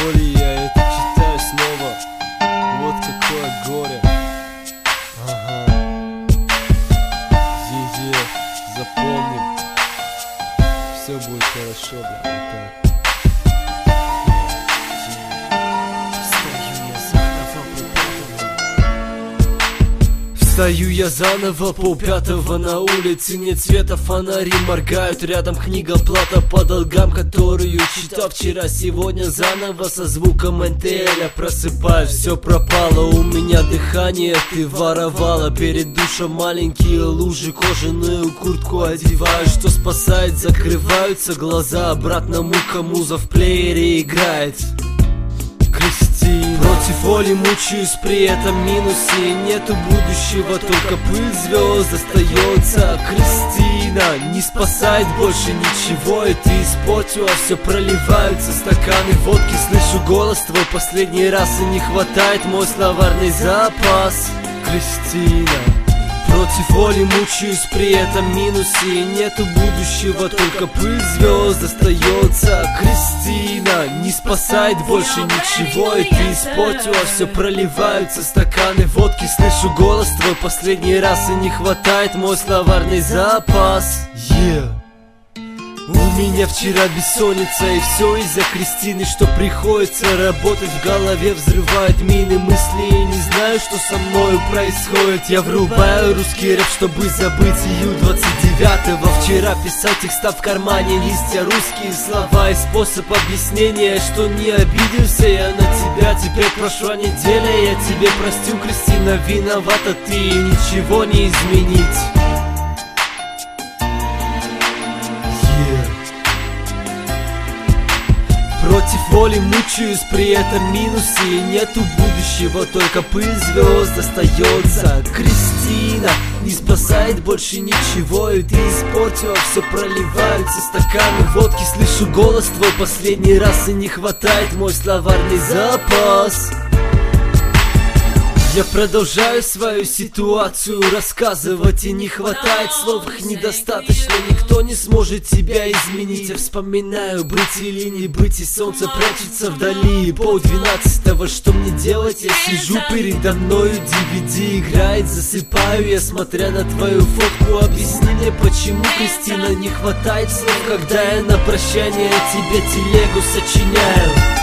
боли, я это читаю снова. Вот какое горе. Ага. Е-е, запомним. Все будет хорошо, бля, вот так. Стою я заново, полпятого на улице, нет света, фонари моргают, рядом книга, плата по долгам, которую читал вчера, сегодня заново со звуком НТЛ просыпаюсь, все пропало, у меня дыхание ты воровала, перед душем маленькие лужи, кожаную куртку одеваю, что спасает, закрываются глаза, обратно мука, муза в плеере играет. Против воли мучаюсь при этом минусе, нету будущего, только пыль звезд остается. Кристина не спасает больше ничего, и ты испортила все, проливаются стаканы водки. Слышу голос твой последний раз, и не хватает мой словарный запас. Кристина, против воли мучаюсь при этом минусе, нету будущего, только пыль звезд остается. Кристина не спасает больше ничего, и ты испортила все, проливаются стаканы водки. Слышу голос твой последний раз, и не хватает мой словарный запас. У меня вчера бессонница, и все из-за Кристины, что приходится работать, в голове взрывают мины мысли, и не знаю, что со мною происходит. Я врубаю русский рэп, чтобы забыть ию-29-го. Вчера писал текста в кармане, листья, русские слова и способ объяснения, что не обиделся я на тебя. Теперь прошла неделя, я тебе простил, Кристина, виновата ты, и ничего не изменить. Против воли мучаюсь при этом минусе, и нету будущего, только пыль звезд остается. Кристина не спасает больше ничего, и ты испортила все, проливаются стаканы водки. Слышу голос твой последний раз, и не хватает мой словарный запас. Я продолжаю свою ситуацию рассказывать, и не хватает слов, их недостаточно. Никто не сможет тебя изменить. Я вспоминаю быть или не быть, и солнце прячется вдали. 11:30, что мне делать? Я сижу передо мною, DVD играет, засыпаю я, смотря на твою фотку. Объясни мне, почему, Кристина, не хватает слов, когда я на прощание тебе телегу сочиняю.